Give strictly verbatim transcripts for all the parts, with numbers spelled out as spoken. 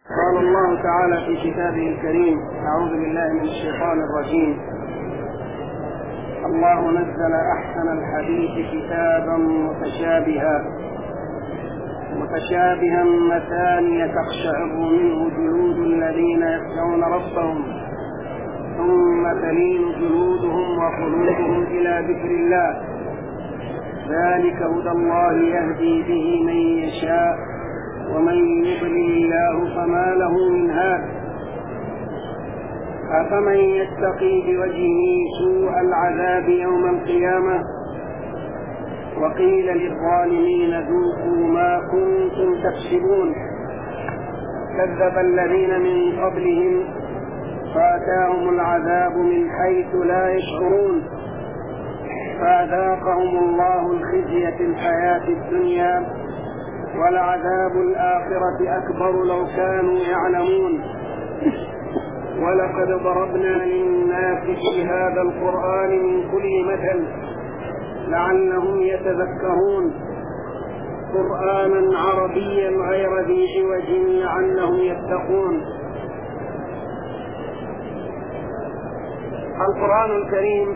قال الله تعالى في كتابه الكريم: أعوذ بالله من الشيطان الرجيم. الله نزل أحسن الحديث كتابا متشابها متشابها مثانية تقشعر منه جلود الذين يخشون ربهم ثم تلين جلودهم وقلوبهم إلى ذكر الله، ذلك هدى الله يهدي به من يشاء ومن يضلل الله فما له من هاد. أفمن يتقي بوجهه سوء العذاب يوم القيامة وقيل للظالمين ذوقوا ما كنتم تكسبون. كذب الذين من قبلهم فأتاهم العذاب من حيث لا يشعرون فأذاقهم الله الخزي في الحياة الدنيا ولعذاب الآخرة أكبر لو كانوا يعلمون. ولقد ضربنا للناس في هذا القرآن من كل مثل لعلهم يتذكرون، قرآنا عربيا غير ذي عوج لعلهم يتقون. القرآن الكريم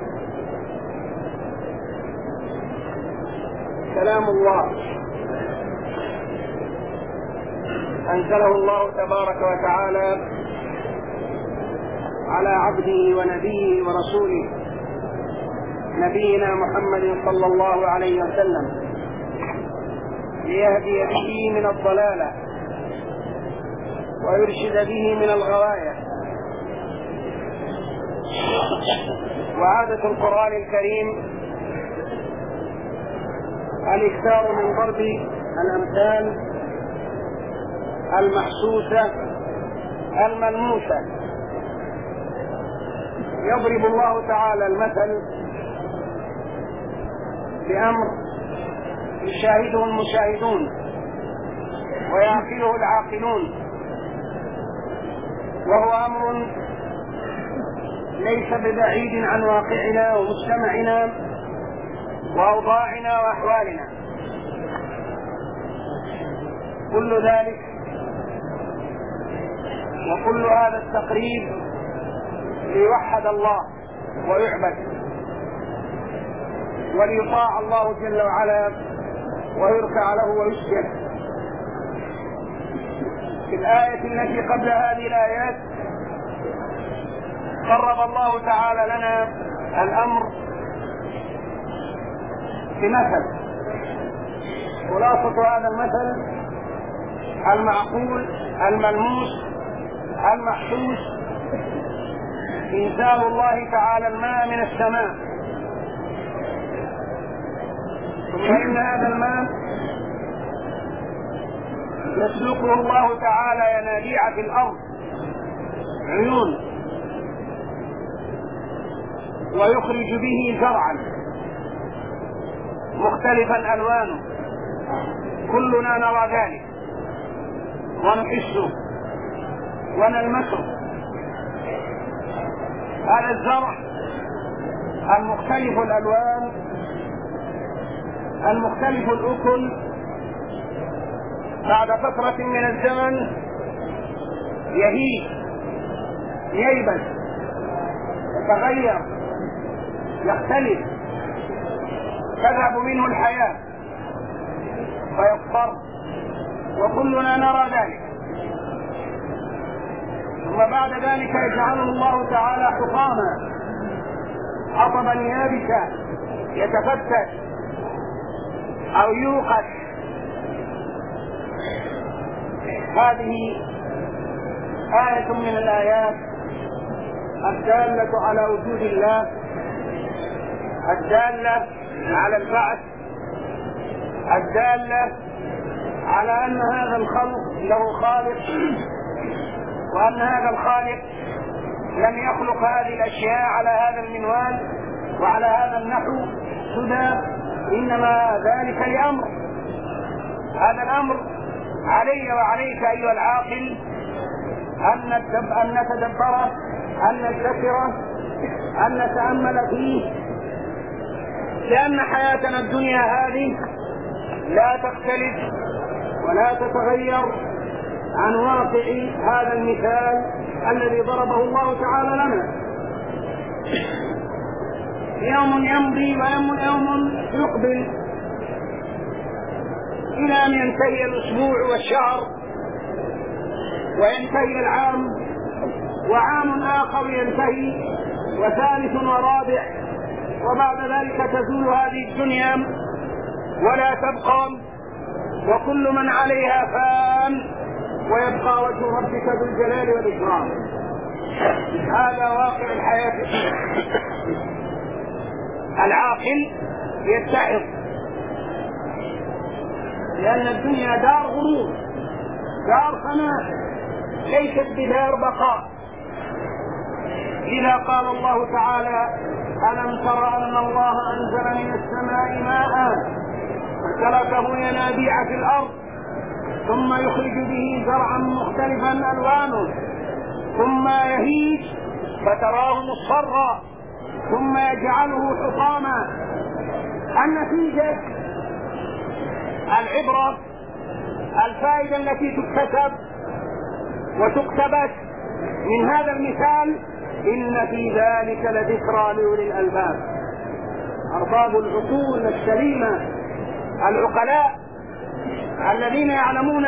كلام الله أنزله الله تبارك وتعالى على عبده ونبيه ورسوله نبينا محمد صلى الله عليه وسلم ليهدي به من الضلالة ويرشد به من الغواية. وعادة القرآن الكريم الإكثار من ضرب الأمثال المحسوسة الملموسة. يضرب الله تعالى المثل بأمر يشاهده المشاهدون ويعقله العاقلون، وهو أمر ليس ببعيد عن واقعنا ومجتمعنا وأوضاعنا وأحوالنا. كل ذلك وكل هذا التقريب ليوحد الله ويعبد وليطاع الله جل وعلا ويركع له ويسجد. في الآية التي قبل هذه الآيات قرب الله تعالى لنا الأمر بمثل. خلاصة هذا المثل المعقول الملموس المحسوس إنزال الله تعالى الماء من السماء، ثم إن هذا الماء يسلكه الله تعالى ينابيع في الأرض عيون ويخرج به زرعا مختلفا ألوانه، كلنا نرى ذلك ونحسه ونلمسه. هذا الزرع المختلف الألوان المختلف الأكل بعد فترة من الزمن يهيج ييبس يتغير يختلف، تذهب منه الحياة فيصفر، وكلنا نرى ذلك. ثم بعد ذلك يجعله الله تعالى حطاما حطبا يابسا يتفتت أو يوقد. هذه آية من الآيات الدالة على وجود الله، الدالة على البعث، الدالة على أن هذا الخلق له خالق، وأن هذا الخالق لم يخلق هذه الأشياء على هذا المنوال وعلى هذا النحو سدى، إنما ذلك لأمر. هذا الأمر علي وعليك أيها العاقل أن نتدبره، أن نستشره، أن نتأمل فيه، لأن حياتنا الدنيا هذه لا تختلف ولا تتغير عن واقع هذا المثال الذي ضربه الله تعالى لنا. يوم يمضي ويوم يوم يقبل إلى أن ينتهي الأسبوع والشهر وينتهي العام، وعام آخر ينتهي، وثالث ورابع، وبعد ذلك تزول هذه الدنيا ولا تبقى، وكل من عليها فان، ويبقى وجه ربك ذو الجلال والإكرام. هذا واقع الحياة. العاقل يتعظ، لأن الدنيا دار غرور، دار فناء، ليست بدار بقاء. إذا قال الله تعالى: ألم تر أن الله أنزل من السماء ماء فسلكه ينابيع في الأرض ثم يخرج به زرعا مختلفا ألوانه ثم يهيج فتراه مصفرا ثم يجعله حطاما. النتيجة العبرة، الفائدة التي تكتسب وتقتبس من هذا المثال: إن في ذلك لذكرى لأولي الألباب. أرباب العقول السليمة، العقلاء الذين يعلمون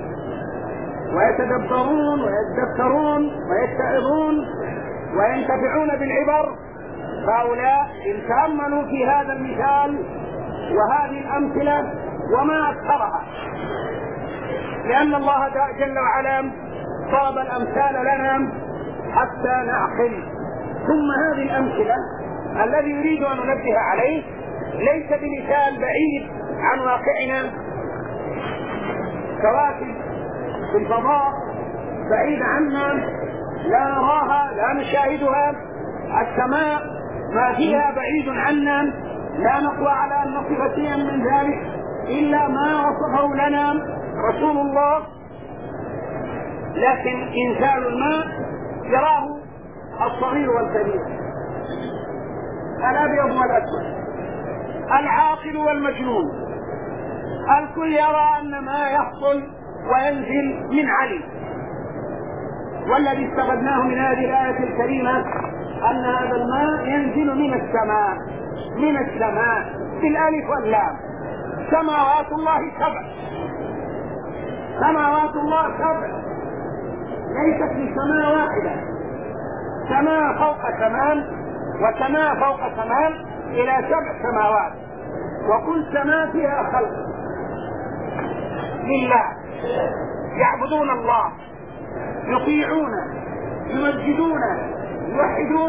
ويتدبرون ويتذكرون ويتعظون وينتفعون بالعبر، هؤلاء إن تأملوا في هذا المثال وهذه الأمثلة وما أكثرها، لأن الله جل وعلا صاب الأمثال لنا حتى نعقل. ثم هذه الأمثلة الذي يريد أن ننبه عليه ليس بمثال بعيد عن واقعنا. كواكب في الفضاء بعيد عنا، لا نراها لا نشاهدها. السماء ما فيها بعيد عنا، لا نقوى على أن نصف شيئا من ذلك إلا ما وصفه لنا رسول الله. لكن إنزال الماء يراه الصغير والكبير، الأبيض والأسود، العاقل والمجنون، الكل يرى أن ما يحصل وينزل من علي. والذي استفدناه من هذه الآية الكريمة أن هذا الماء ينزل من السماء، من السماء بالألف واللام. سماوات الله سبع، سماوات الله سبع، ليست في سماء واحدة، سماء فوق سماء وسماء فوق سماء إلى سبع سماوات، وكل سماء فيها خلق لله، يعبدون الله، يطيعون، يمجدون، يوحدون،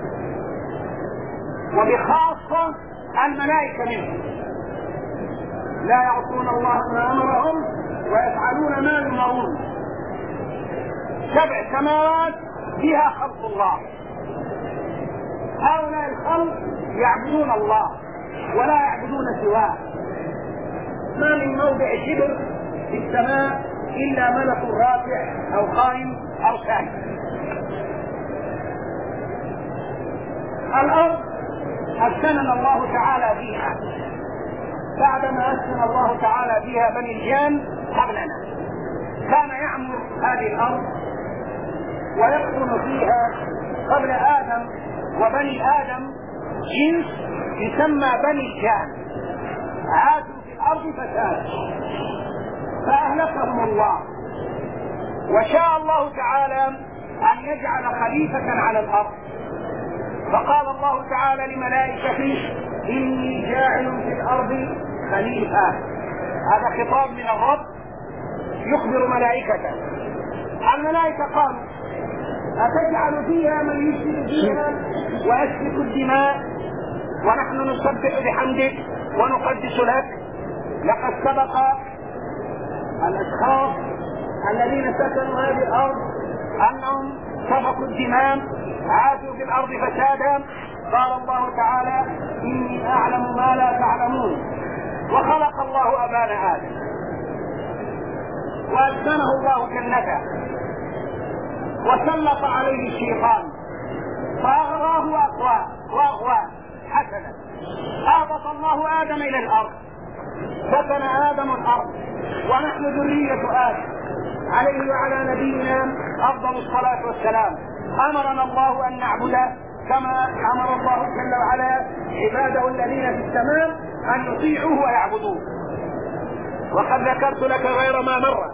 وبخاصة الملائكة منهم لا يعصون الله ما أمرهم ويفعلون ما يؤمرون. سبع سماوات فيها خلق الله، هؤلاء الخلق يعبدون الله ولا يعبدون سواه. ما من موضع شبر في السماء إلا ملك رافع أو قائم أو ساجد. الأرض أسكننا الله تعالى فيها بعدما أسكن الله تعالى فيها بني الجان قبلنا. كان يعمر هذه الأرض ويسكن فيها قبل آدم وبني آدم جنس يسمى بني الجان، عاشوا في الأرض فساد فأهلكهم الله. وشاء الله تعالى أن يجعل خليفة على الأرض، فقال الله تعالى لملائكته: إني جاعل في الأرض خليفة. هذا خطاب من الرب يخبر ملائكته. الملائكة قالوا: أتجعل فيها من يفسد فيها ويسفك الدماء ونحن نسبح بحمدك ونقدس لك؟ لقد سبق الأشخاص الذين سكنوا هذه الأرض أنهم سفكوا الدماء، عاشوا في الأرض فسادا. قال الله تعالى: إني أعلم ما لا تعلمون. وخلق الله أبانا آدم وأسكنه الله جنته وسلط عليه الشيطان فأغراه وأغواه حسنا. أهبط الله آدم إلى الأرض سكن آدم الأرض ونحن ذرية آدم عليه وعلى نبينا أفضل الصلاة والسلام. أمرنا الله أن نعبد كما أمر الله جل وعلا عباده الذين في السماء أن يطيعوه ويعبدوه. وقد ذكرت لك غير ما مرة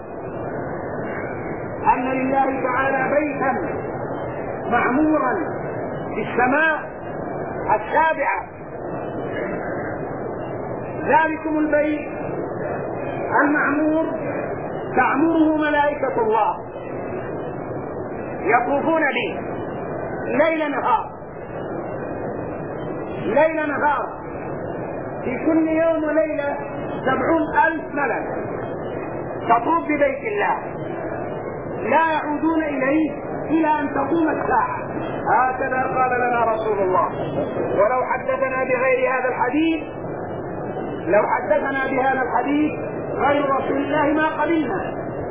أن لله تعالى بيتا معمورا في السماء السابعة، ذلكم البيت المعمور تعمره ملائكة الله يطوفون به ليل نهار ليل نهار في كل يوم وليلة سبعون ألف ملك تطوف ببيت الله لا يعودون إليه إلى أن تقوم الساعة. هكذا قال لنا رسول الله. ولو حدثنا بغير هذا الحديث لو حدثنا بهذا الحديث غير رسول الله ما قبلنا.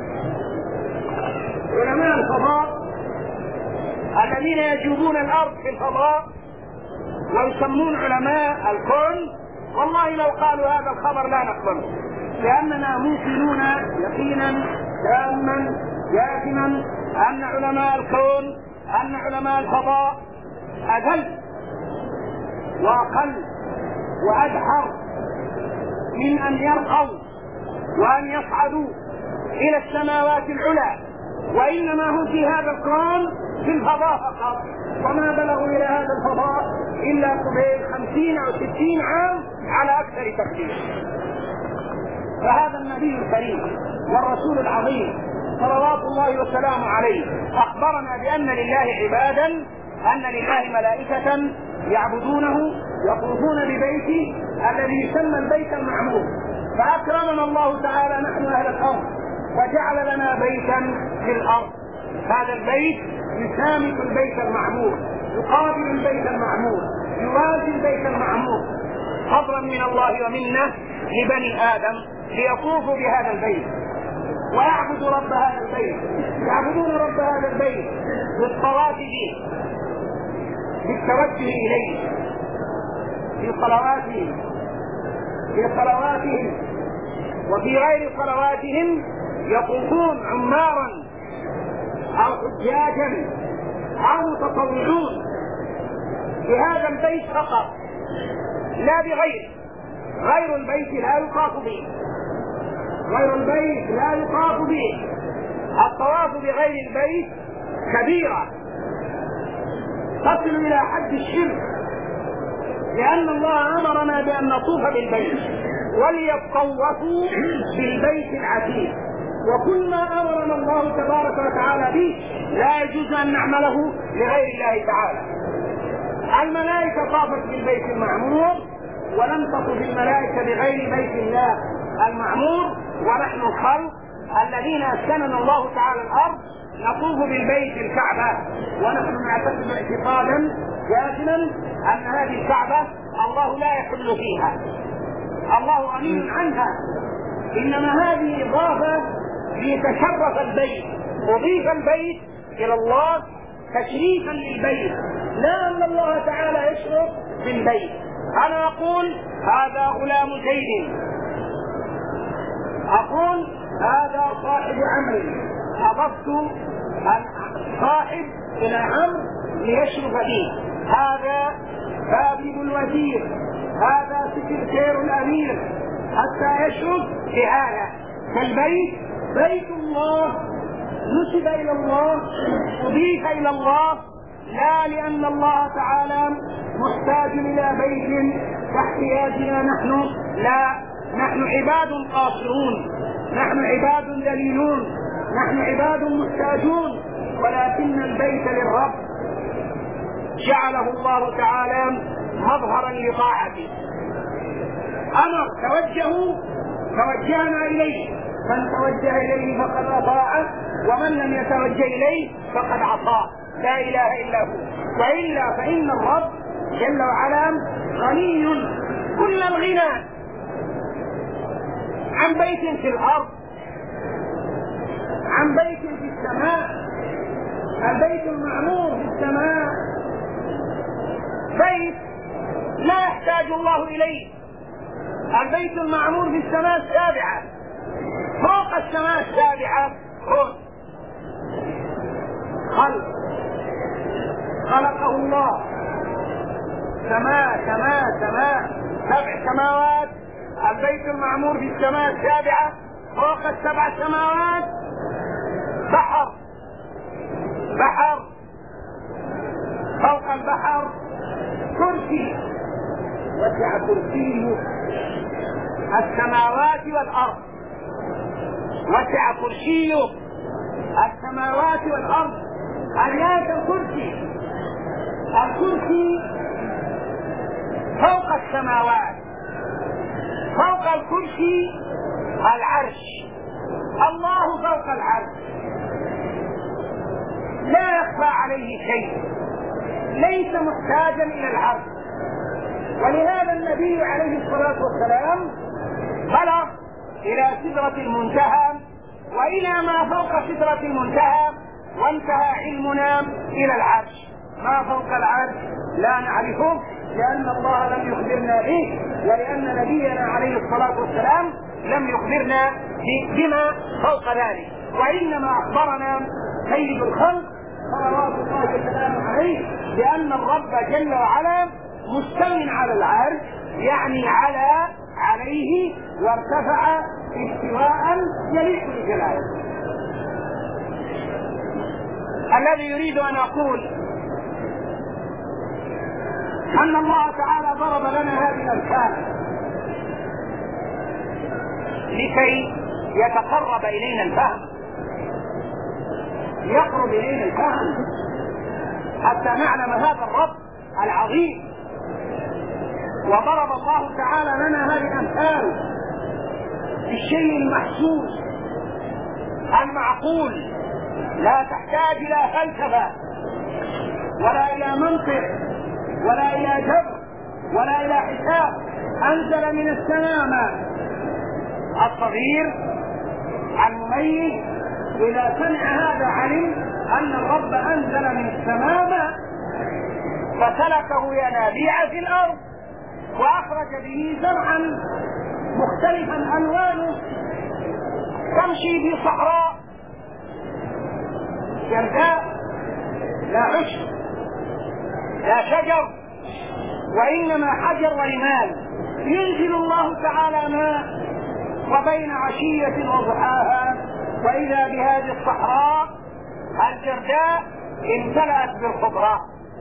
علماء الفضاء الذين يجوبون الأرض في الفضاء ويسمون علماء الكون، والله لو قالوا هذا الخبر لا نقبله، لأننا موقنون يقينا تاما جازما أن علماء الكون أن علماء الفضاء أذل وأقل وأدحر من أن يرقوا وأن يصعدوا إلى السماوات العلى، وإنما هم في هذا الكون في الفضاء فقط، وما بلغوا إلى هذا الفضاء إلا قبيل خمسين أو ستين عام على أكثر تقدير. فهذا النبي الكريم والرسول العظيم صلوات الله وسلامه عليه أخبرنا بأن لله عبادا، أن لله ملائكة يعبدونه يطوفون ببيته الذي يسمى البيت المعمور. فأكرمنا الله تعالى نحن أهل الأرض وجعل لنا بيتا في الأرض. هذا البيت يسامح البيت المعمور، يقابل البيت المعمور، يوازي البيت المعمور، فضلا من الله ومنه لبني آدم ليطوفوا بهذا البيت ويعبدوا رب هذا البيت، يعبدون رب هذا البيت بالصلاة به، بالتوجه إليه في صلواتهم في صلواتهم وفي غير صلواتهم يطوفون عمارا أو حجاجا أو متطوعون بهذا البيت فقط لا بغيره. غير البيت لا يطاف به غير البيت لا يطاف به. الطواف بغير البيت كبيرة تصل إلى حد الشرك، لأن الله أمرنا بأن نطوف بالبيت وليطوفوا بالبيت العتيق، وكل ما أمرنا الله تبارك وتعالى به لا يجوز أن نعمله لغير الله تعالى. الملائكة طافت بالبيت المعمور ولم تطف الملائكة بغير بيت الله المعمور، ونحن الخلق الذين أسكننا الله تعالى الأرض نطوف بالبيت الكعبة، ونحن نعتقد اعتقادا جازما أن هذه الكعبة الله لا يحل فيها، الله غني عنها، إنما هذه إضافة ليتشرف البيت، أضيف البيت إلى الله تشريفا للبيت، لا أن الله تعالى يشرف بالبيت. أنا أقول هذا غلام زيد، أقول هذا صاحب عمرو، أضفت صاحب إلى عمرو ليشرف به، هذا كاتب الوزير، هذا سكرتير الأمير، حتى يشرف بهذا. فالبيت بيت الله نسب إلى الله، أضيف إلى الله، لا لأن الله تعالى محتاج إلى بيت كاحتياجنا نحن، لا، نحن عباد قاصرون، نحن عباد ذليلون، نحن عباد محتاجون، ولكن البيت للرب جعله الله تعالى مظهرا لطاعته. أمر توجهوا توجهنا إليه، من توجه إليه فقد أطاعه، ومن لم يتوجه إليه فقد عصاه، لا إله إلا هو. وإلا فإن الرب جل وعلا غني كل الغنى عن بيت في الأرض، عن بيت في السماء. البيت المعمور في السماء بيت لا يحتاج الله إليه، البيت المعمور في السماء السابعة، فوق السماء السابعة كون خلق خلقه الله، سماء سماء سماء سبع سماوات. البيت المعمور في السماء السابعة فوق السبع سماوات بحر بحر فوق البحر كرسي، وسع كرسيه السماوات والأرض، وسع كرسيه السماوات والأرض. أريات الكرسي، الكرسي فوق السماوات، فوق الكرسي العرش، الله فوق العرش لا يخفى عليه شيء، ليس محتاجا إلى العرش. ولهذا النبي عليه الصلاة والسلام بلغ إلى سدرة المنتهى وإلى ما فوق سدرة المنتهى، وانتهى علمنا إلى العرش. ما فوق العرش لا نعرفه، لأن الله لم يخبرنا به، ولأن نبينا عليه الصلاة والسلام لم يخبرنا بما فوق ذلك، وإنما أخبرنا سيد الخلق صلوات الله وسلامه عليه بأن الرب جل وعلا مستوٍ على العرش، يعني على عليه وارتفع استواء يليق بجلاله. الذي يريد أن أقول أن الله تعالى ضرب لنا هذه الأمثال لكي يتقرب إلينا الفهم، يقرب إلينا الفهم حتى نعلم هذا الرب العظيم. وضرب الله تعالى لنا هذه الأمثال بالشيء المحسوس المعقول، لا تحتاج إلى فلسفة ولا إلى منطق ولا إلى جبر ولا إلى حساب. أنزل من السماء ماء، الصغير المميز إذا سمع هذا علم أن الرب أنزل من السماء ماء فسلكه ينابيع في الأرض وأخرج به زرعا مختلفا ألوانه، تمشي في صحراء جرداء لا عشب لا شجر، وإنما حجر ورمال. ينزل الله تعالى ماء وبين عشية وضحاها وإذا بهذه الصحراء الجرداء امتلأت بالخضراء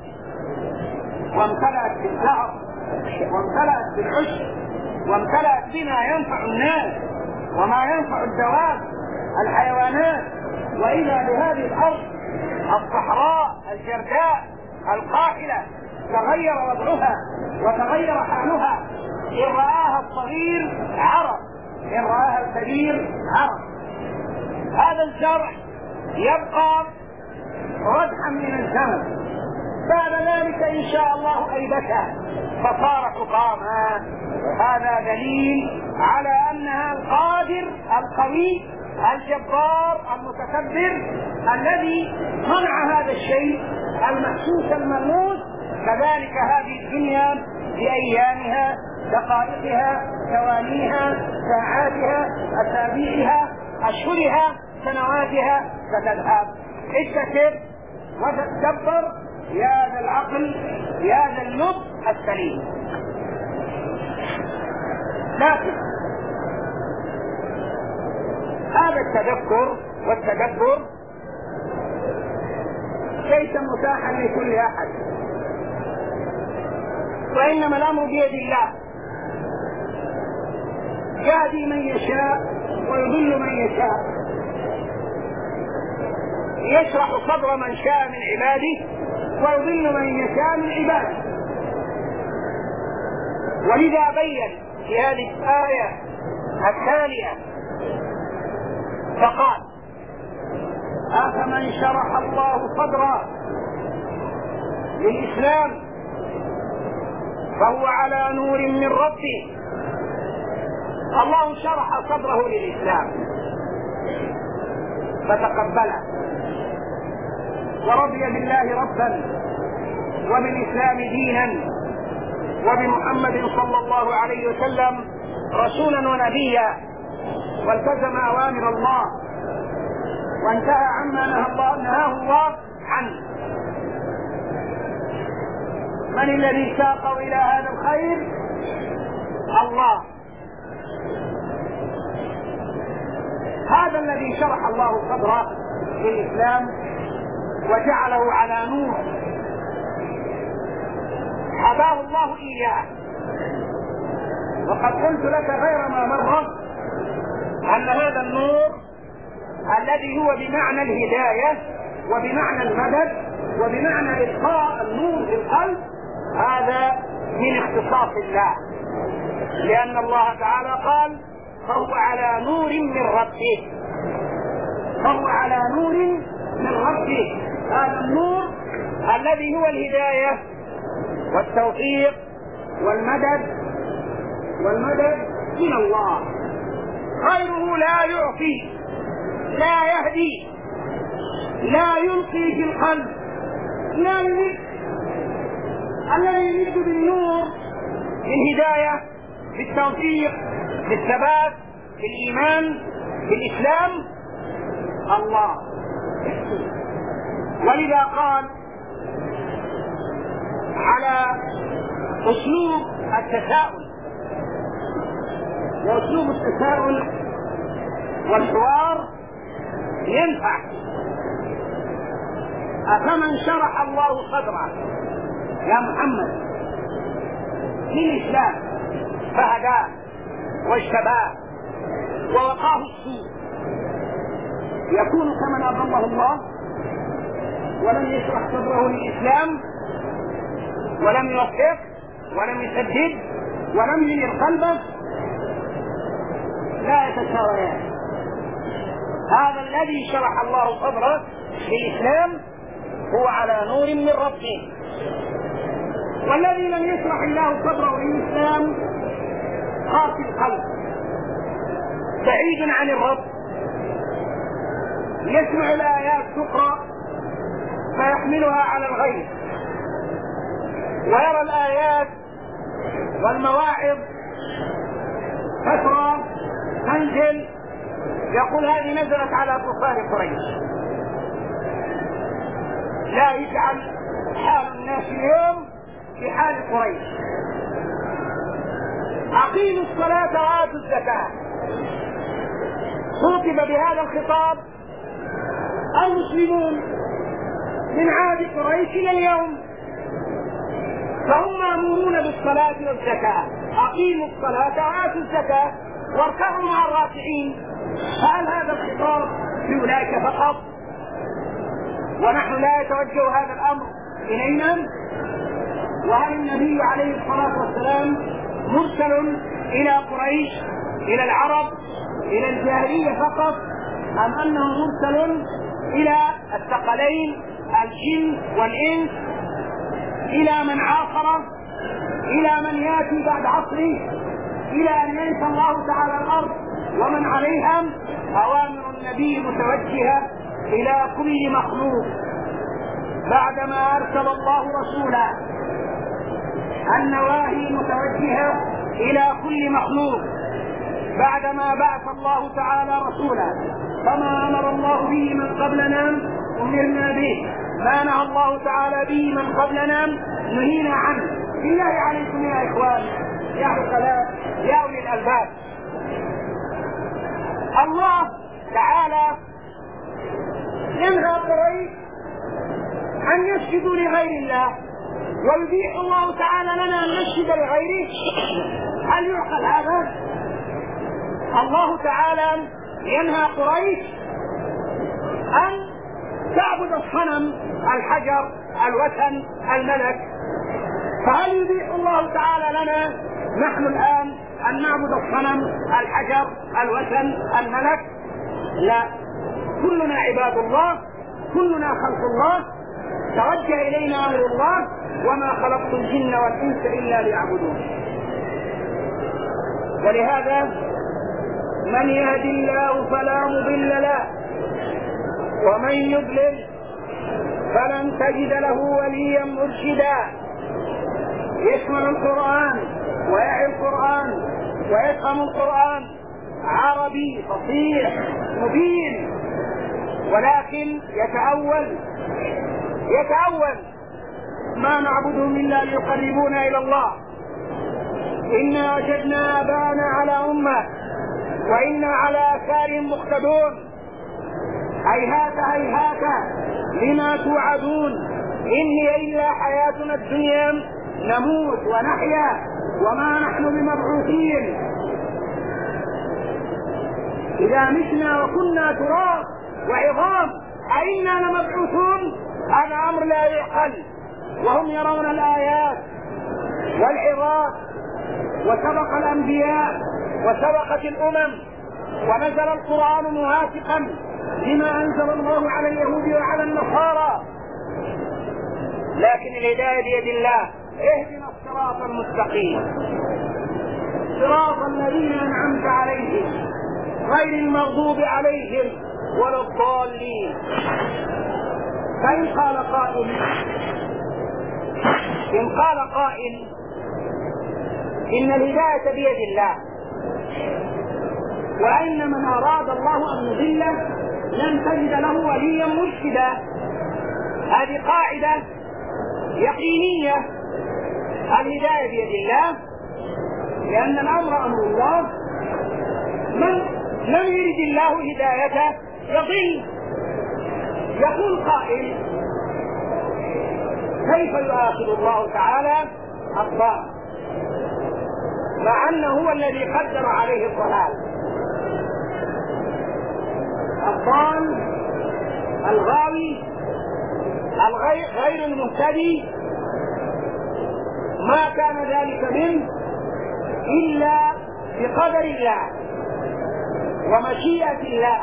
وامتلأت بالزهر وامتلأت بالعشب وامتلأت بما ينفع الناس وما ينفع الدواب الحيوانات. وإذا بهذه الأرض الصحراء الجرداء القاحلة تغير وضعها وتغير حالها، إن رآها الصغير عرف، إن رآها الكبير عرف. هذا الزرع يبقى ردحا من الزمن، بعد ذلك إن شاء الله أيبسا فصار حطاما. هذا دليل على أنها القادر القوي الجبار المتكبر الذي صنع هذا الشيء المحسوس الملموس. كذلك هذه الدنيا بأيامها دقائقها ثوانيها ساعاتها أسابيعها أشهرها سنواتها ستذهب. استكبر وتتكبر يا ذا العقل يا ذا اللب السليم. لكن هذا التذكر والتدبر ليس متاحا لكل أحد، وإنما الأمر بيد الله، يهدي من يشاء ويضل من يشاء، يشرح صدر من شاء من عباده ويضل من يشاء من عباده. ولذا بين في هذه الآية الثانية فقال أفمن شرح الله صدره للإسلام فهو على نور من ربه. الله شرح صدره للإسلام فتقبله ورضي بالله ربا وبالإسلام دينا وبمحمد صلى الله عليه وسلم رسولا ونبيا والتزم أوامر الله وانتهى عما نهى الله نهاه الله عنه. من الذي ساقه إلى هذا الخير؟ الله. هذا الذي شرح الله صدره في الإسلام وجعله على نور حباه الله إياه. وقد قلت لك غير ما مرة أن هذا النور الذي هو بمعنى الهداية وبمعنى المدد وبمعنى إلقاء النور في القلب هذا من اختصاص الله، لأن الله تعالى قال فهو على نور من ربه، فهو على نور من ربه. هذا النور الذي هو الهداية والتوفيق والمدد والمدد من الله. غيره لا يعطي، لا يهدي، لا يلقي في القلب، لا يمد. الذي يمد بالنور بالهداية بالتوفيق بالثبات بالإيمان بالإسلام الله. ولذا قال على أسلوب التساؤل، وأسلوب التساؤل والحوار ينفع. أفمن شرح الله صدره يا محمد للإسلام فهداه واجتباه ووقاه السوء يكون كمن أضله الله ولم يشرح صدره للإسلام ولم يوفق ولم يسدد ولم ينير قلبه؟ لا يتساويان. هذا الذي شرح الله صدره للإسلام هو على نور من ربه، والذي لم يشرح الله صدره للإسلام قاسي القلب بعيد عن الرب، يسمع الآيات تقرأ فيحملها على الغير، ويرى الآيات والمواعظ فترة تنزل يقول هذه نزلت على كفار قريش. لا يجعل حال الناس اليوم في حال قريش. أقيموا الصلاة وآتوا الزكاة. خطب بهذا الخطاب المسلمون من عهد قريش إلى اليوم، فهم مأمورون بالصلاة والزكاة. أقيموا الصلاة وآتوا الزكاة واركعوا مع الراكعين. فهل هذا الخطاب لأولئك فقط ونحن لا يتوجه هذا الأمر إلينا؟ وهل النبي عليه الصلاة والسلام مرسل إلى قريش إلى العرب إلى الجاهلية فقط، أم أنه مرسل إلى الثقلين الجن والإنس، إلى من عاصره، إلى من يأتي بعد عصره، إلى أن ينسى الله تعالى الأرض ومن عليها؟ أوامر النبي متوجهة إلى كل مخلوق بعدما أرسل الله رسولا، النواهي متوجهة إلى كل مخلوق بعدما بعث الله تعالى رسولا. فما أمر الله به من قبلنا أمرنا به، ما نهى الله تعالى به من قبلنا نهينا عنه. بالله عليكم يا إخوان يا عقلاء يا أولي الألباب، الله تعالى ينهى قريش أن يسجدوا لغير الله، ويبيح الله تعالى لنا أن نسجد لغيره. هل يعقل هذا؟ الله تعالى ينهى قريش أن تعبد الصنم الحجر الوثن الملك، فهل يبيح الله تعالى لنا نحن الآن أن نعبد الصنم الحجر الوثن الملك؟ لا، كلنا عباد الله، كلنا خلق الله، توجه إلينا أمر الله: وما خلقت الجن والإنس إلا ليعبدون. ولهذا من يهدي الله فلا مضل له، ومن يضلل فلن تجد له وليا مرشدا. يشمل القرآن ويعي القرآن ويفهم القرآن عربي فصيح مبين، ولكن يتأول يتأول ما نعبدهم إلا ليقربونا إلى الله، إنا وجدنا آباءنا على أمة وإنا على آثارهم مقتدون، هيهات هيهات لما توعدون، إن هي إلا حياتنا الدنيا نموت ونحيا وما نحن بمبعوثين، إذا متنا وكنا تراب وعظام أئنا لمبعوثون. هذا أمر لا يعقل، وهم يرون الآيات والعظات، وسبق الأنبياء وسبقت الأمم، ونزل القرآن موافقا لما أنزل الله على اليهود وعلى النصارى، لكن الهداية بيد الله. اهدنا الصراط المستقيم صراط الذين أنعمت عليهم غير المغضوب عليهم ولا الضالين. فإن قال قائل إن قال قائل إن الهداية بيد الله، وإن من أراد الله أن يضله لن تجد له وليا مرشدا، هذه قاعدة يقينية. الهداية بيد الله لأن الأمر أمر الله، من لم يرد الله هدايته يضل. يقول قائل كيف يؤاخذ الله تعالى الضال مع أنه هو الذي قدر عليه الضلال؟ الضال الغاوي الغير غير المهتدي ما كان ذلك منه إلا بقدر الله ومشيئة الله،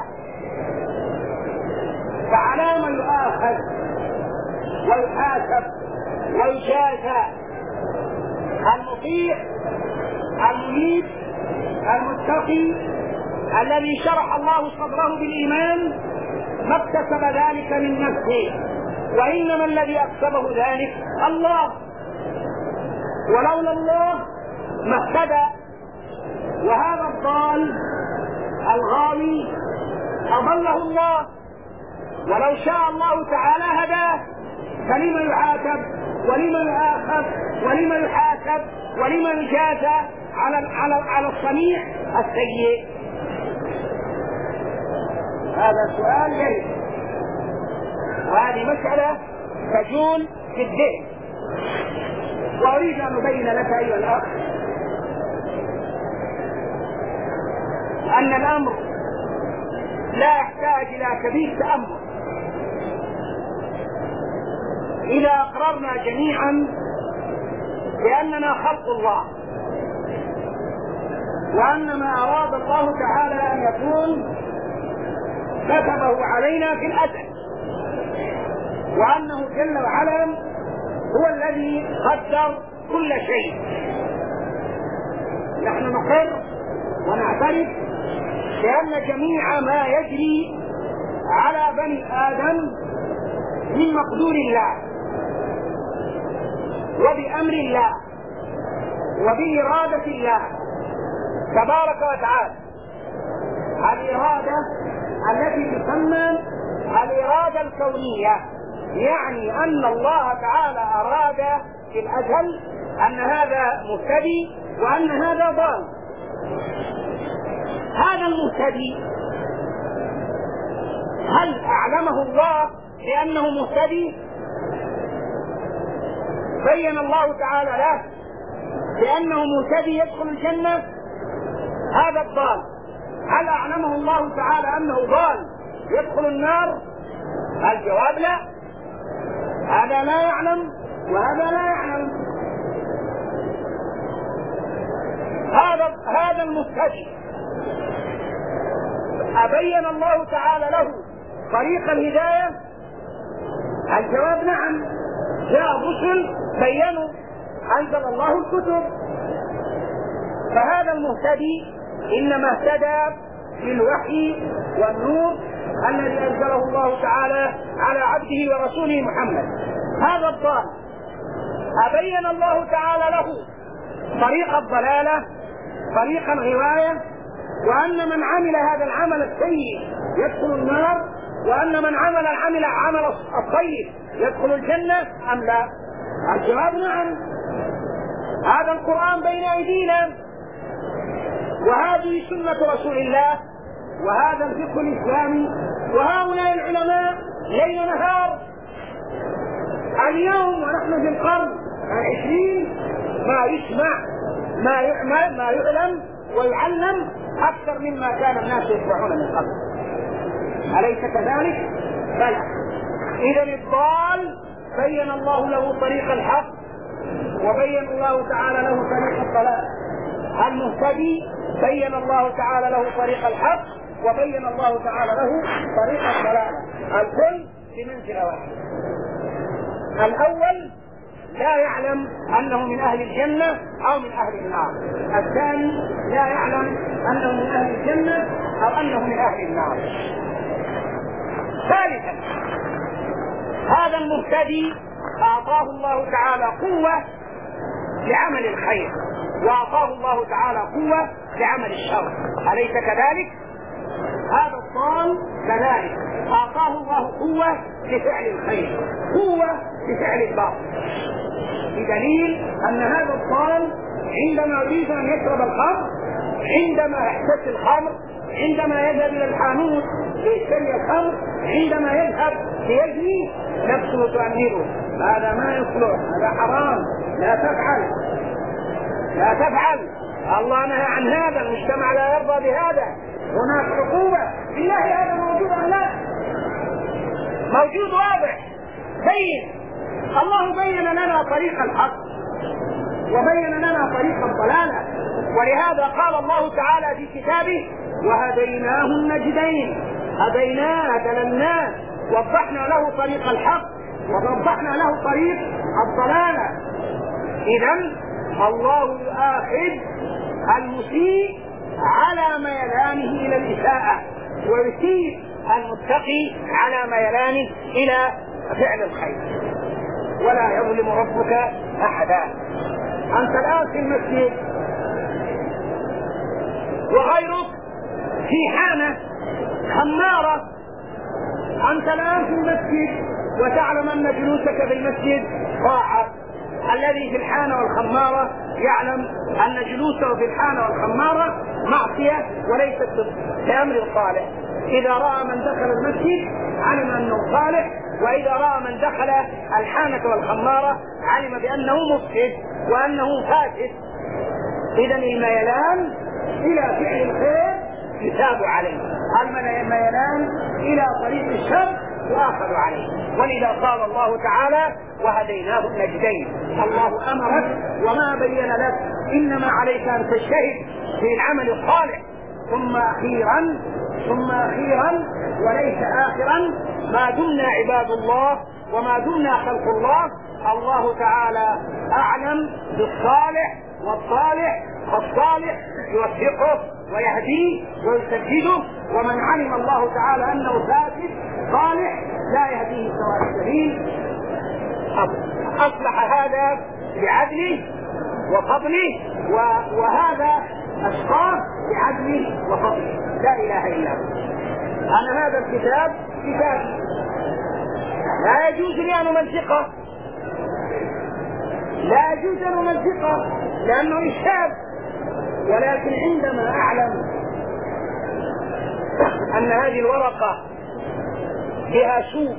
فعلى ما يؤاخذ ويحاسب ويجازى المطيع المنيب المتقي الذي شرح الله صدره بالإيمان، ما اكتسب ذلك من نفسه، وإنما الذي أكسبه ذلك الله، ولولا الله ما اهتدى. وهذا الضال الغاوي أضله الله، ولو شاء الله تعالى هداه، فلما يعاتب ولما يؤاخذ ولما يحاسب ولما يجازى على على على الصنيع السيء؟ هذا سؤال جيد، وهذه مسألة تجول في الذهن، وأريد أن أبين لك أيها الأخ أن الأمر لا يحتاج إلى كبير تأمل. إذا أقررنا جميعا بأننا خلق الله، وأن ما أراد الله تعالى أن يكون كتبه علينا في الأزل، وأنه جل وعلا هو الذي قدر كل شيء، نحن نقر ونعترف بأن جميع ما يجري على بني آدم من مقدور الله وبأمر الله وبإرادة الله تبارك وتعالى. الإرادة التي تسمى الإرادة الكونية، يعني أن الله تعالى أراد في الأزل أن هذا مهتدي وأن هذا ضال. هذا المهتدي هل أعلمه الله بأنه مهتدي؟ بين الله تعالى له بأنه مهتدي يدخل الجنة؟ هذا الضال هل أعلمه الله تعالى أنه ضال يدخل النار؟ الجواب لا، هذا لا يعلم وهذا لا يعلم. هذا هذا المهتدي أبين الله تعالى له طريق الهداية؟ الجواب نعم، جاء الرسل بينوا، أنزل الله الكتب. فهذا المهتدي إنما اهتدى بالوحي والنور الذي أنزله الله تعالى على عبده ورسوله محمد. هذا الضال أبين الله تعالى له طريق الضلالة؟ طريقا غواية، وأن من عمل هذا العمل السيء يدخل النار، وأن من عمل العمل عمل الطيب يدخل الجنة أم لا؟ الجواب نعم. هذا القرآن بين أيدينا، وهذه سنة رسول الله، وهذا الفقه الإسلامي، وهؤلاء العلماء ليل نهار. اليوم ونحن في القرن العشرين ما يسمع ما يعمل ما يعلم ويعلم أكثر مما كان الناس يسمعون من قبل، أليس كذلك؟ بلى. إذا الضال بين الله له طريق الحق، وبين الله تعالى له طريق الضلال. المهتدي بين الله تعالى له طريق الحق، وبين الله تعالى له طريق الضلال. الكل بمنزلة واحدة. الأول لا يعلم أنه من أهل الجنة أو من أهل النار، الثاني لا يعلم أنه من أهل الجنة أو أنه من أهل النار. ثالثا، هذا المهتدي أعطاه الله تعالى قوة لعمل الخير، وأعطاه الله تعالى قوة لعمل الشر، أليس كذلك؟ هذا الضال كذلك أعطاه الله قوة لفعل الخير، قوة لفعل الباطل، بدليل أن هذا الضال عندما يريد أن يشرب الخمر، عندما يحتس الخمر، عندما يذهب إلى الحانوت ليشتري الخمر، عندما يذهب ليجني، نفسه تؤمره هذا ما يصلح، هذا حرام، لا تفعل لا تفعل، الله نهى عن هذا، المجتمع لا يرضى بهذا، هناك عقوبة. بالله هذا موجود أم لا؟ موجود واضح بين. الله بين لنا طريق الحق وبين لنا طريق الضلالة، ولهذا قال الله تعالى في كتابه: وهديناه النجدين، هديناه دللناه، وضحنا له طريق الحق ووضحنا له طريق الضلالة. إذن الله يؤاخذ المسيء على ميلانه إلى الإساءة، ويثيب المتقي على ميلانه إلى فعل الخير، ولا يظلم ربك أحدا. أنت الآن في المسجد وغيرك في حانة خمارة، أنت الآن في المسجد وتعلم أن جلوسك في المسجد طاعة، الذي في الحانة والخمارة يعلم أن جلوسه في الحانة والخمارة معصية وليست بأمر صالح. إذا رأى من دخل المسجد علم أنه صالح، وإذا رأى من دخل الحانة والخمارة علم بأنه مفسد وأنه فاسد. إذا الميلان إلى فعل الخير يثاب عليه، الميلان إلى طريق الشر يؤاخذ عليه. ولذا قال الله تعالى: وهديناه النجدين. الله أمرك وما بين لك، إنما عليك أن تجتهد في العمل الصالح، ثم أخيرا ثم أخيرا وليس آخرا، ما دمنا عباد الله وما دمنا خلق الله، الله تعالى أعلم بالصالح والصالح، الصالح يوفقه ويهديه ويسدده، ومن علم الله تعالى أنه فاسد صالح لا يهديه سواء السبيل. أصلح هذا بعدله وفضله، وهذا أشقاه بعدله وفضله، لا إله إلا هو. أنا هذا الكتاب كتابي، لا يجوز لي أن أمزقه، لا يجوز أن أمزقه لأنه إشهاد، ولكن عندما أعلم أن هذه الورقة فيها سوء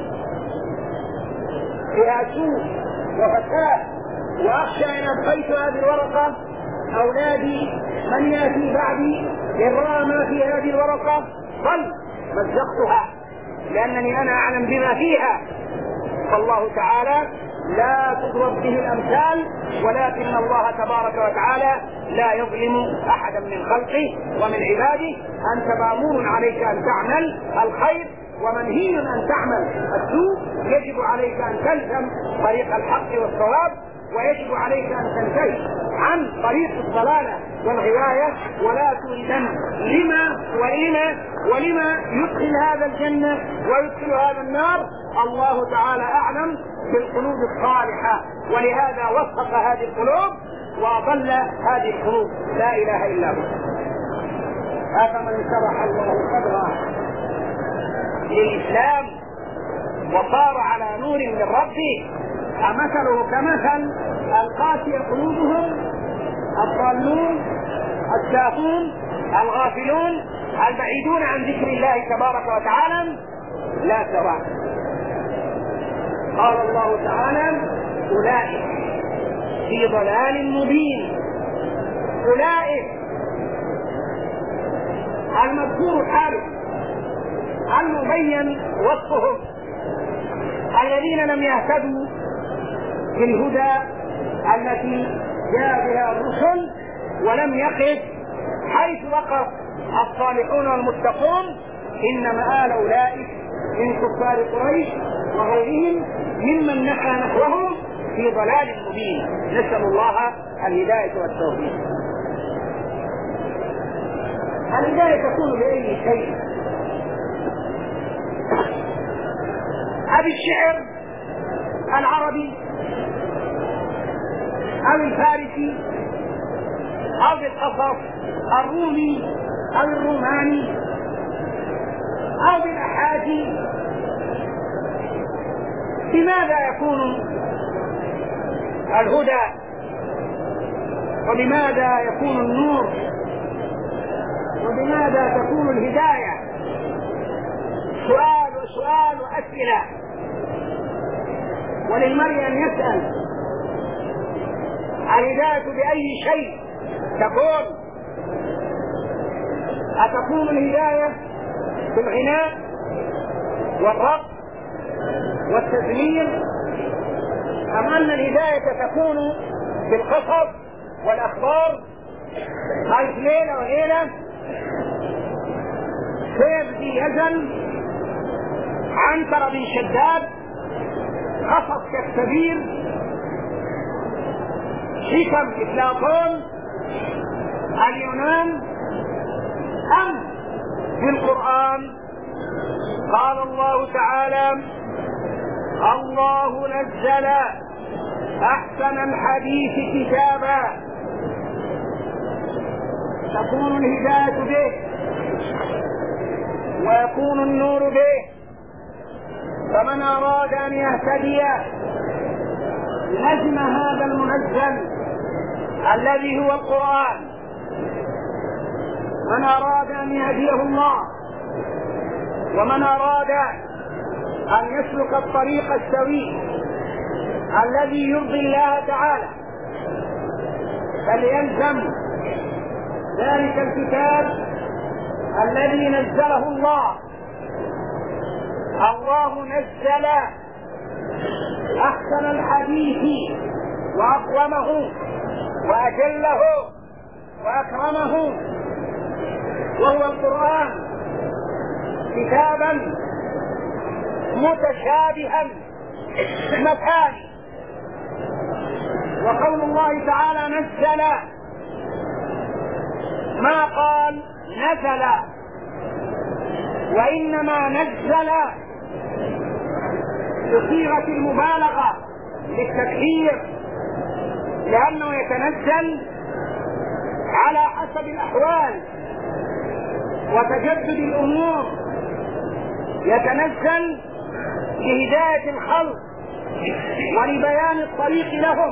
فيها سوء وفساد، وأخشى إن أبقيت هذه الورقة أولادي من يأتي بعدي إن رأى ما في هذه الورقة بل مزقتها، لأنني أنا أعلم بما فيها. فالله تعالى لا تضرب به الأمثال، ولكن الله تبارك وتعالى لا يظلم أحدا من خلقه ومن عباده. أنت مأمور عليك أن تعمل الخير ومنهي أن تعمل السوء، يجب عليك أن تلزم طريق الحق والصواب، ويجب عليك أن تنتهي عن طريق الضلالة والغواية، ولا تلزم لما ولما ولما يدخل هذا الجنة ويدخل هذا النار. الله تعالى أعلم بالقلوب الصالحة، ولهذا وفق هذه القلوب وأضل هذه القلوب. لا إله إلا هو. أفمن شرح الله صدره للإسلام وصار على نور من ربه أمثله كمثل القاسية قلوبهم الضالون الساقون الغافلون البعيدون عن ذكر الله تبارك وتعالى لا سواء. قال الله تعالى أولئك في ضلال مبين. أولئك المذكور حاله المبين وصفهم الذين لم يهتدوا بالهدى التي جاء بها الرسل ولم يقف حيث وقف الصالحون والمتقون، إنما آل أولئك من كفار قريش وغيرهم ممن نحى نحوهم في ضلال مبين. نسأل الله الهداية والتوفيق. الهداية تكون بأي شيء؟ أو الشعر العربي أو الفارسي أو بالقصص الرومي أو الروماني أو بالأحاديث. بماذا يكون الهدى وبماذا يكون النور وبماذا تكون الهداية؟ سؤال وسؤال وأسئلة، وللمرء أن يسأل الهداية بأي شيء تكون؟ أتكون الهداية بالغناء والرقص والتزمير، أم أن الهداية تكون بالقصص والأخبار؟ حيث ليلة وليلة سيبدي يزن عنتر بن شداد، قصص كالسبيل، حكم أفلاطون، اليونان، أم في القرآن؟ قال الله تعالى: الله نزل أحسن الحديث كتابا. تكون الهداية به ويكون النور به، فمن أراد أن يهتدي لزم هذا المنزل الذي هو القرآن. من أراد أن يهديه الله ومن أراد أن يسلك الطريق السوي الذي يرضي الله تعالى فليلزم ذلك الكتاب الذي نزله الله. الله نزل أحسن الحديث وأقومه وأجله وأكرمه، وهو القرآن، كتابا متشابها مثاني. وقول الله تعالى نزل ما قال نزل، وإنما نزل بصيغة المبالغة للتكثير، لأنه يتنزل على حسب الأحوال وتجدد الأمور، يتنزل لهداية الخلق ولبيان الطريق لهم،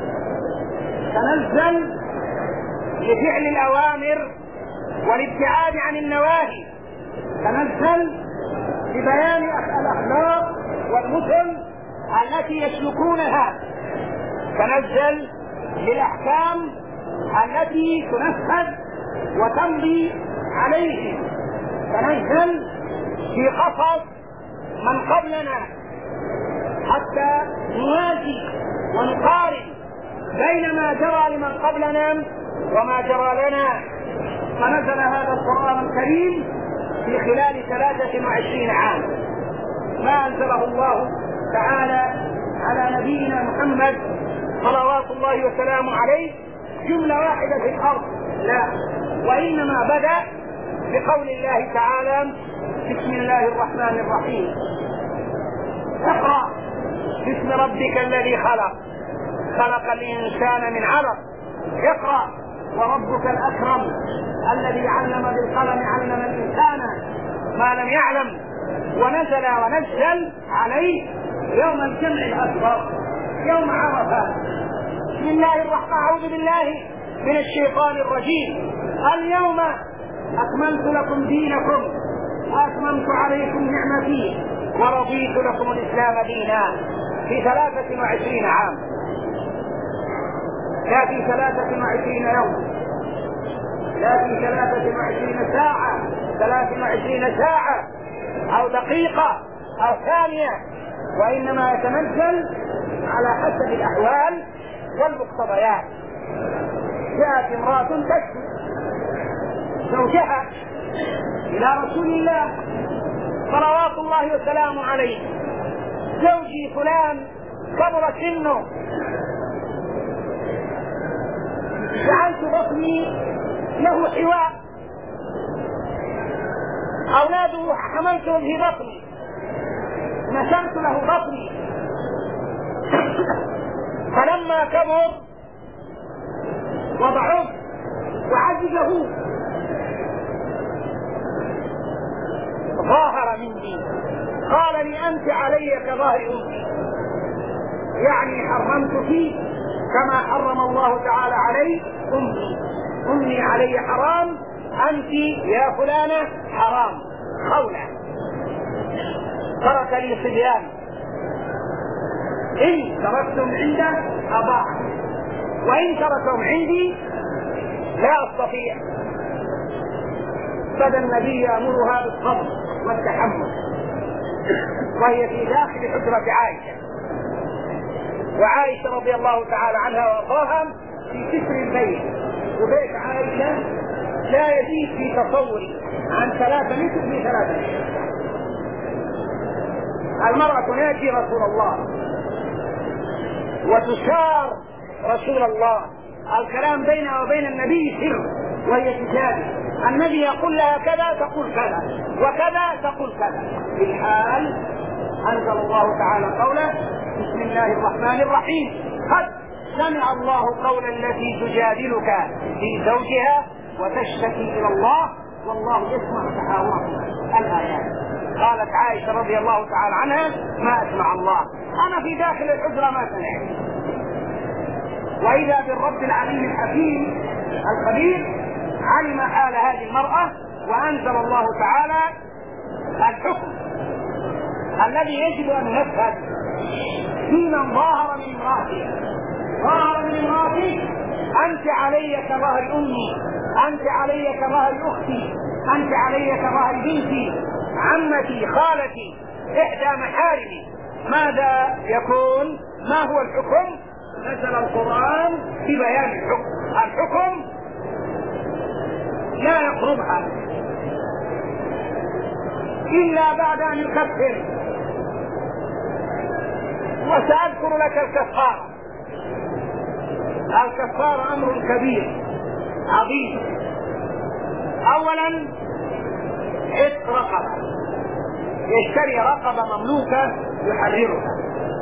تنزل لفعل الأوامر والابتعاد عن النواهي، تنزل لبيان الأخلاق والمثل التي يسلكونها، تنزل للأحكام التي تنفذ وتمضي عليه، تنزل في قصص من قبلنا حتى نوازي ونقارن بين ما جرى لمن قبلنا وما جرى لنا. فنزل هذا القرآن الكريم في خلال ثلاثة وعشرين عاما، ما أنزله الله تعالى على نبينا محمد صلوات الله وسلامه عليه جملة واحدة في الأرض، لا، وإنما بدأ بقول الله تعالى: بسم الله الرحمن الرحيم، اقرأ باسم ربك الذي خلق، خلق الإنسان من علق، اقرأ وربك الأكرم الذي علم بالقلم علم الإنسان ما لم يعلم، ونزل ونزل عليه يوم الجمع الأكبر يوم عرفة. بسم الله الرحمن أعوذ بالله من الشيطان الرجيم. اليوم أكملت لكم دينكم وأتممت عليكم نعمتي ورضيت لكم الإسلام دينا، في ثلاثة وعشرين عام، لا في ثلاثة وعشرين يوم، لا في ثلاثة وعشرين ساعة، ثلاثة وعشرين ساعة أو دقيقة أو ثانية، وإنما يتنزل على حسب الأحوال والمقتضيات. جاءت امرأة تشكو زوجها إلى رسول الله صلوات الله وسلامه عليه: زوجي فلان كبر سنه، جعلت بطني له حواء، أولاده حملتهم في بطني، نشرت له بطني، فلما كبر وضعف وعجزه ظاهر مني، قال لي: أنت علي كظاهر أمي، يعني حرمتك كما حرم الله تعالى علي أمي، أمي علي حرام، أنت يا فلانة حرام. خولة ترك لي صبيان، إن تركتم عنده أضاع، وإن تركتم عندي لا أستطيع. بدأ النبي يأمرها بالصبر والتحمل، وهي في داخل حجرة عائشة، وعائشة رضي الله تعالى عنها وارضاها في ستر البيت، وبيت عائشة لا يزيد في تصوري عن ثلاثة متر في ثلاثة متر. المرأة تناجي رسول الله وتشار رسول الله، الكلام بينها وبين النبي سر، وهي تجاري، النبي يقول لها كذا تقول كذا وكذا تقول كذا. في الحال أنزل الله تعالى قوله: بسم الله الرحمن الرحيم: قد سمع الله قول التي تجادلك في زوجها وتشتكي إلى الله والله يسمع تحاوركما. الآيات. قالت عائشة رضي الله تعالى عنها: ما أسمع الله، أنا في داخل الحجرة ما سمعت. وإذا بالرب العليم الحكيم الخبير علم حال هذه المرأة، وأنزل الله تعالى الحكم الذي يجب أن نفهم في من ظاهر من امرأته. ظاهر من امرأته: أنت علي كظهر أمي، أنت علي كظهر أختي، أنت علي كظهر بنتي، عمتي، خالتي، إحدى محارمي. ماذا يكون؟ ما هو الحكم؟ نزل القرآن ببيان الحكم. الحكم لا يقربها إلا بعد أن يكفر، وسأذكر لك الكفارة. الكفارة أمر كبير عظيم. أولا عتق رقبة، يشتري رقبة مملوكة يحررها.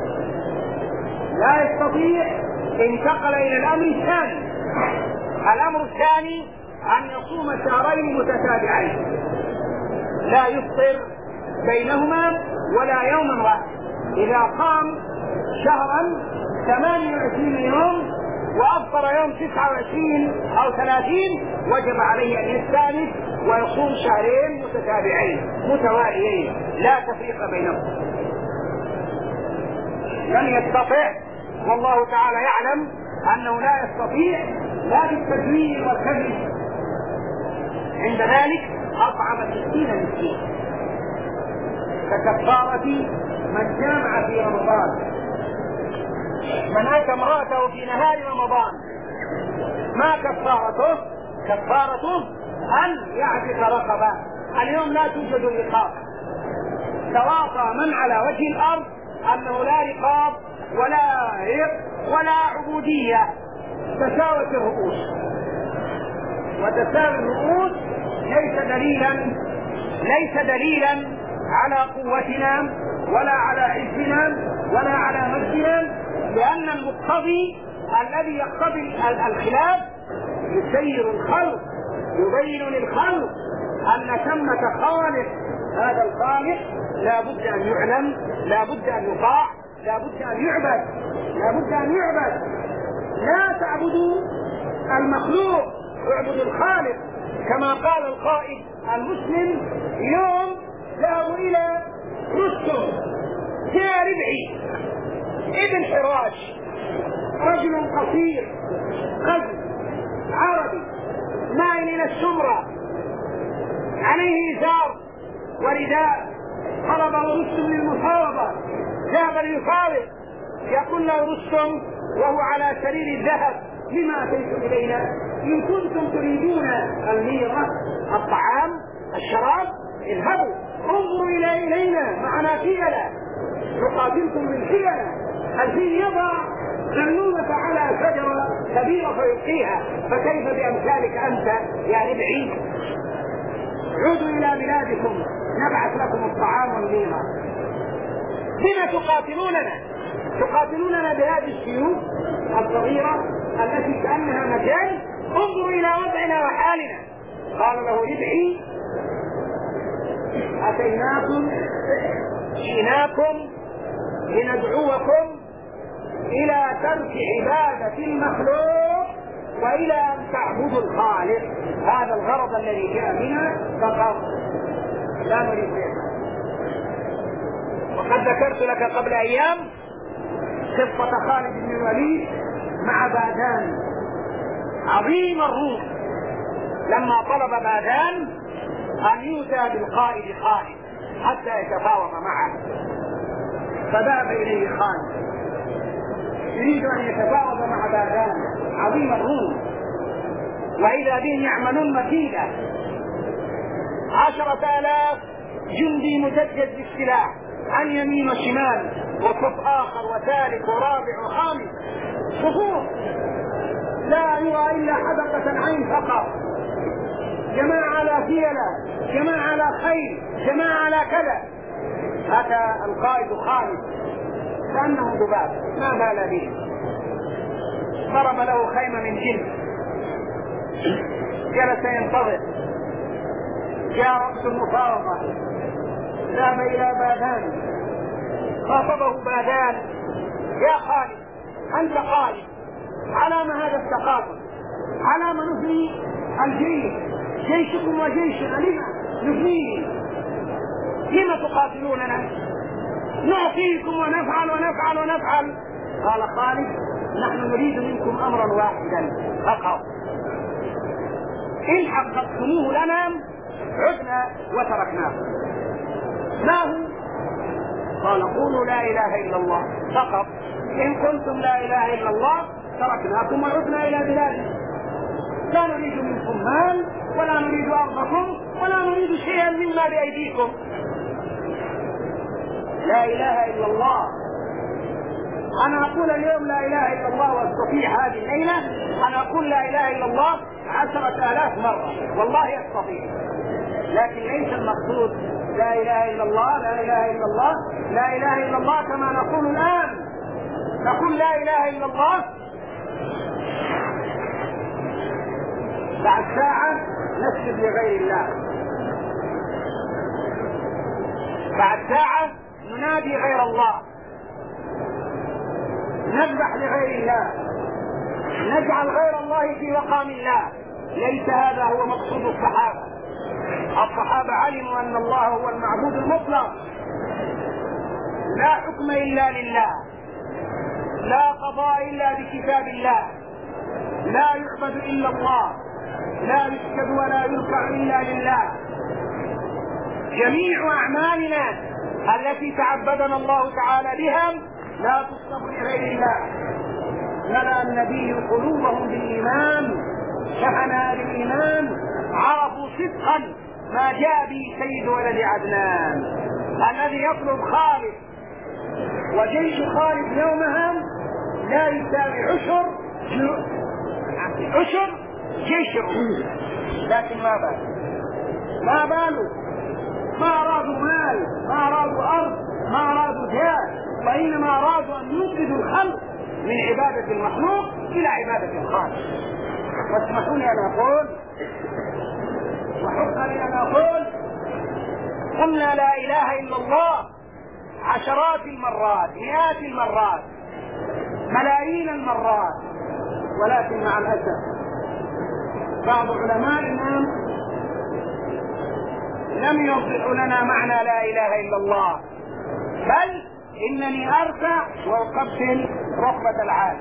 لا يستطيع، انتقل إلى الأمر الثاني. الأمر الثاني أن يصوم شهرين متتابعين، لا يفطر بينهما ولا يوما واحد. إذا قام شهرا ثمانية وعشرين يوم وأفطر يوم تسعة وعشرين أو ثلاثين وجب عليه أن يستأنف ويصوم شهرين متتابعين متواليين لا تفريق بينهم. لن يستطيع، والله تعالى يعلم أنه لا يستطيع، لا بالتزوير والكذب. عند ذلك أطعم ستين مسكين ككفارة من جامع في رمضان. من أتى امرأته في نهار رمضان ما كفارته؟ كفارته أن يعتق رقبة. اليوم لا توجد رقاب، تواطى من على وجه الأرض أنه لا رقاب ولا رق ولا عبودية، تساوت الرؤوس، وتساوي الرؤوس ليس دليلا ليس دليلا على قوتنا ولا على عزنا ولا على مجدنا، لأن المقتضي الذي يقتضي الخلاف يسير الخلق، يبين للخلق أن ثمة خالق، هذا الخالق لا بد أن يعلم، لا بد أن يطاع، لا بد أن يعبد، لا بد أن يعبد. لا تعبدوا المخلوق، اعبدوا الخالق. كما قال القائد المسلم يوم ذهبوا إلى رستم جاء ربعي ابن حراش، رجل قصير قزم عربي مائل إلى السمرة، عليه إزار ورداء، طلبه رستم للمفاوضة، ذهب ليفاوض، يقول له رستم وهو على سرير الذهب: لما أتيتم إلينا؟ إن كنتم تريدون الميرة، الطعام، الشراب، اذهبوا انظروا إلى إلينا معنا فيلة نقاتلكم بالفيلة. الفيل يضع ذنوبة على شجرة كبيرة فيلقيها، فكيف بأمثالك أنت يا ربعي؟ عودوا إلى بلادكم نبعث لكم الطعام والميرة. بما تقاتلوننا؟ تقاتلوننا بهذه السيوف الصغيرة التي كأنها مجال؟ انظروا إلى وضعنا وحالنا. قال له ربعي: أتيناكم جئناكم لندعوكم إلى ترك عبادة المخلوق وإلى أن تعبدوا الخالق. هذا الغرض الذي جاء بنا فقط، لا نريد غيره. وقد ذكرت لك قبل أيام قصة خالد بن الوليد مع بادان عظيم الروم، لما طلب بادان أن يؤتى بالقائد خالد حتى يتفاوض معه، فذهب إليه خالد يريد أن يتفاوض مع بادان عظيم الروم، وإذا بهم يعملون مكيدة، عشرة آلاف جندي مدجج بالسلاح عن يمين وشمال، وصف آخر وثالث ورابع وخامس، صفوف لا يرى إلا حدقة العين فقط، جماعة على فيلة، جماعة على خيل، جماعة على كذا. أتى القائد خالد كأنه ذباب ما بال به، ضرب له خيمة من جلد، جلس ينتظر، جاء رأس المفاوضة، ذهب إلى بادان، خاطبه بادان: يا خالد أنت قائد، على ما هذا التقاطع؟ على ما نفني الجيش؟ جيشكم وجيشنا لما نفنيه؟ لما تقاتلوننا؟ نعطيكم ونفعل ونفعل ونفعل. قال خالد: نحن نريد منكم أمرا واحدا فقط، إن حققتموه لنا عدنا وتركناكم. ما هو؟ قال: قولوا لا إله إلا الله فقط، إن كنتم لا إله إلا الله تركناكم وعدنا إلى بلادنا، لا نريد منكم مال ولا نريد أرضكم ولا نريد شيئا مما بأيديكم. لا إله إلا الله. أنا أقول اليوم لا إله إلا الله وأستطيع هذه الليلة أنا أقول لا إله إلا الله عشرة آلاف مرة، والله أستطيع، لكن ليس المقصود لا إله إلا الله لا إله إلا الله لا إله إلا الله كما نقول الآن. نقول لا إله إلا الله، بعد ساعة نسجد لغير الله، بعد ساعة ننادي غير الله، نذبح لغير الله، نجعل غير الله في مقام الله. ليس هذا هو مقصود الصحابة. الصحابة علموا أن الله هو المعبود المطلق، لا حكم إلا لله، لا قضاء إلا بكتاب الله، لا يعبد إلا الله، لا يسجد ولا يركع إلا لله. جميع أعمالنا التي تعبدنا الله تعالى بها لا تصرف لغير الله. ملأ النبي قلوبهم بالإيمان، شحنا بالإيمان، عرفوا صدقا ما جاء به سيد ولد عدنان. الذي يطلب خالد وجيش خالد يومها لا يساوي عشر عشر جيش الروم، لكن ما بالوا ما بالوا ما أرادوا مال، ما أرادوا أرض، ما أرادوا جاه، وإنما أرادوا أن ينقذوا الخلق من عبادة المخلوق إلى عبادة الخالق. واسمحوا لي أن أقول وحقا لي أن أقول قلنا لا إله إلا الله عشرات المرات، مئات المرات، ملايين المرات، ولكن مع الأسف بعض علمائنا لم يوضحوا لنا معنى لا إله إلا الله، بل إنني أرفع وأقبل ركبة العالم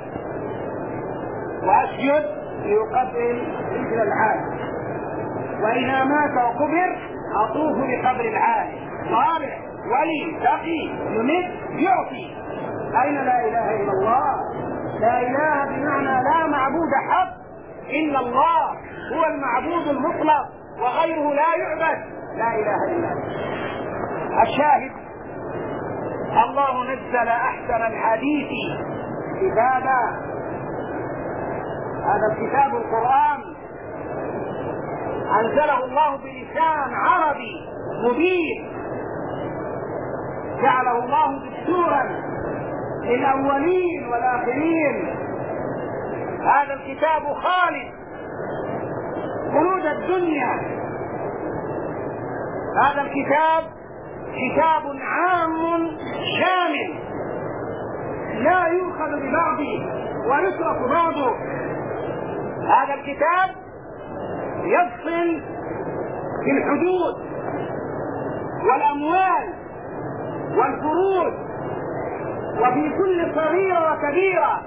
وأسجد لأقبل رجل العالم، وإذا مات وقبر أطوف بقبر العالم، صالح ولي تقي يمد يعطي. أين لا إله إلا الله؟ لا إله بمعنى لا معبود حق إلا الله، هو المعبود المطلق وغيره لا يعبد، لا إله إلا الله. الشاهد الله نزل أحسن الحديث كتابا، هذا الكتاب القرآن أنزله الله بلسان عربي مبين، جعله الله دستورا للأولين والآخرين. هذا الكتاب خالد خلود الدنيا، هذا الكتاب كتاب عام شامل لا يؤخذ ببعضه ويترك بعضه. هذا الكتاب يفصل في الحدود والأموال والفروج وفي كل صغيرة وكبيرة،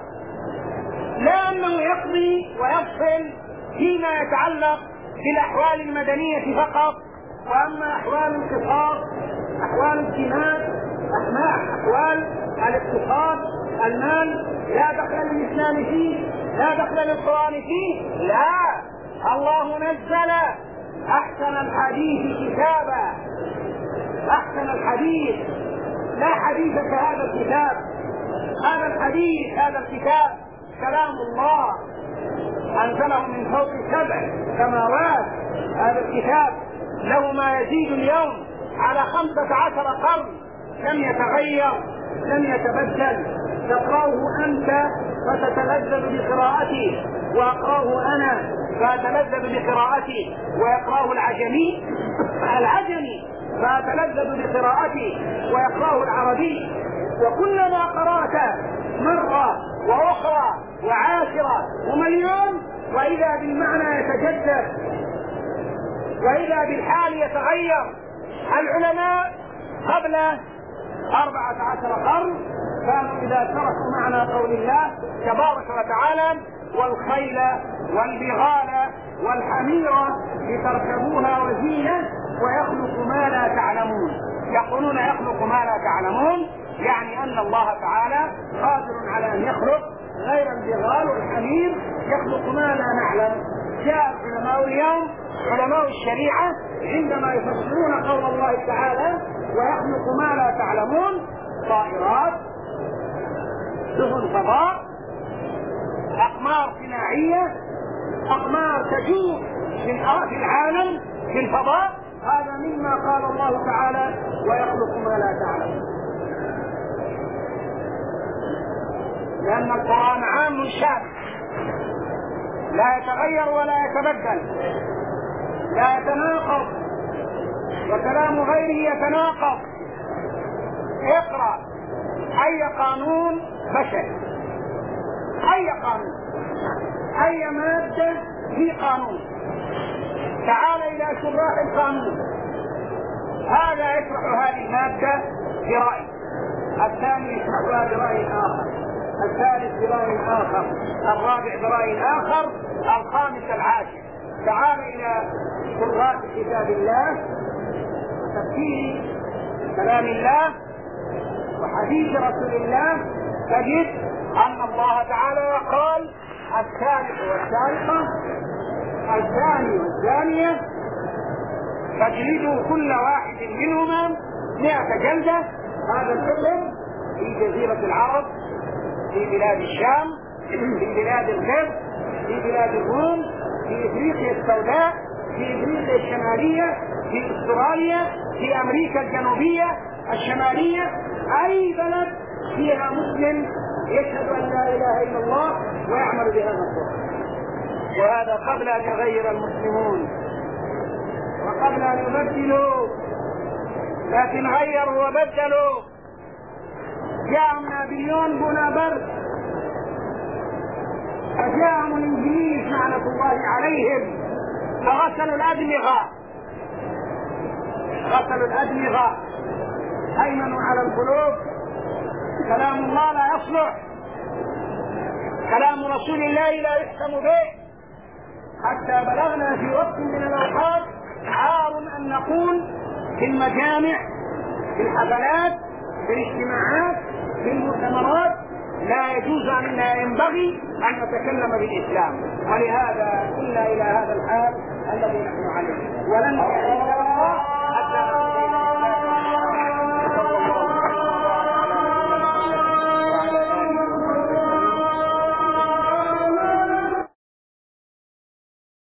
لا أنه يقضي ويفصل فيما يتعلق بالأحوال المدنية فقط، وأما أحوال القصاص، أحوال الجهاد، أحوال الاقتصاد، المال، لا دخل للإسلام فيه، لا دخل للقرآن فيه، لا، الله نزل أحسن الحديث كتابا، أحسن الحديث، لا حديث كهذا الكتاب. هذا الحديث، هذا الكتاب كلام الله أنزله من فوق سبع سماوات. هذا الكتاب له ما يزيد اليوم على خمسة عشر قرن، لم يتغير، لم يتبدل. تقرأه أنت فتتلذذ بقراءته، وأقرأه أنا فأتلذذ بقراءته، ويقرأه العجمي العجمي فأتلذذ بقراءته، ويقرأه العربي. وكلما قرأت مرة وأخرى وعاشرة ومليون، وإذا بالمعنى يتجدد، وإذا بالحال يتغير. العلماء قبل أربعة عشر قرن كانوا إذا تركوا معنى قول الله تبارك وتعالى والخيل والبغال والحمير لتركبوها وزينة ويخلق ما لا تعلمون، يقولون يخلق ما لا تعلمون، يعني أن الله تعالى قادر على أن يخلق غير البغال والحمير، يخلق ما لا نعلم. جاء علماء اليوم، علماء الشريعة، عندما يفسرون قول الله تعالى ويخلق ما لا تعلمون، طائرات، سفن فضاء، أقمار صناعية، أقمار تجوب في العالم في الفضاء، هذا مما قال الله تعالى ويخلق ما لا تعلمون. لأن القرآن عام شامل لا يتغير ولا يتبدل، لا يتناقض، وكلام غيره يتناقض. اقرأ أي قانون بشري، أي قانون، أي مادة في قانون، تعال إلى شراح القانون، هذا يشرح هذه المادة برأي، الثاني يشرحها برأي آخر، الثالث برأي آخر، الرابع برأي آخر، الخامس العاشر. تعال إلى شراح كتاب الله وتفسير كلام الله وحديث رسول الله، تجد أن الله تعالى قال السارق والسارقة، الزاني والزانية فاجلدوا كل واحد منهما مئة جلدة. هذا الحكم في جزيرة العرب، في بلاد الشام، في بلاد الغرب، في بلاد الروم، في افريقيا السوداء، في افريقيا الشمالية، في استراليا، في امريكا الجنوبية الشمالية، اي بلد فيها مسلم يشهد أن لا إله إلا الله ويعمل بهذا القرآن. وهذا قبل أن يغير المسلمون وقبل أن يبدلوا، لكن غيروا وبدلوا. جاءهم نابليون بونابرت وجاءهم الإنجليز لعنة الله عليهم فغسلوا الأدمغة غسلوا الأدمغة هيمنوا على القلوب. كلام الله لا يصلح، كلام رسول الله لا يحكم به، حتى بلغنا في وقت من الأوقات عار أن نقول في المجامع في الحفلات في الاجتماعات في المؤتمرات لا يجوز أننا ينبغي أن نتكلم بالإسلام. ولهذا إلا إلى هذا الحال الذي نحن عليه. ولن